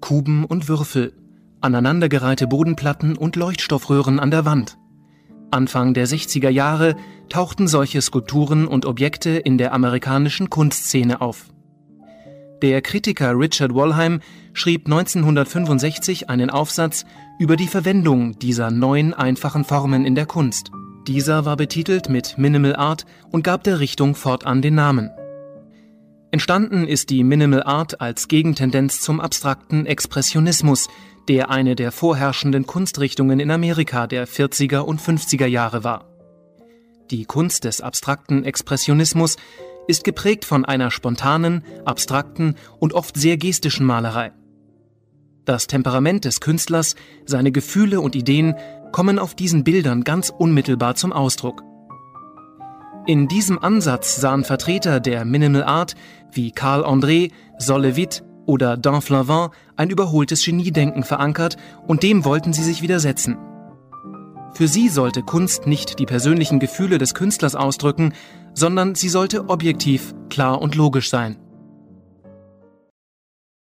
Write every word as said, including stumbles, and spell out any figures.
Kuben und Würfel, aneinandergereihte Bodenplatten und Leuchtstoffröhren an der Wand. Anfang der sechziger Jahre tauchten solche Skulpturen und Objekte in der amerikanischen Kunstszene auf. Der Kritiker Richard Wollheim schrieb neunzehnhundertfünfundsechzig einen Aufsatz über die Verwendung dieser neuen, einfachen Formen in der Kunst. Dieser war betitelt mit Minimal Art und gab der Richtung fortan den Namen. Entstanden ist die Minimal Art als Gegentendenz zum abstrakten Expressionismus, der eine der vorherrschenden Kunstrichtungen in Amerika der vierziger und fünfziger Jahre war. Die Kunst des abstrakten Expressionismus ist geprägt von einer spontanen, abstrakten und oft sehr gestischen Malerei. Das Temperament des Künstlers, seine Gefühle und Ideen kommen auf diesen Bildern ganz unmittelbar zum Ausdruck. In diesem Ansatz sahen Vertreter der Minimal Art wie Carl André, Sol LeWitt oder Dan Flavin ein überholtes Geniedenken verankert und dem wollten sie sich widersetzen. Für sie sollte Kunst nicht die persönlichen Gefühle des Künstlers ausdrücken, sondern sie sollte objektiv, klar und logisch sein.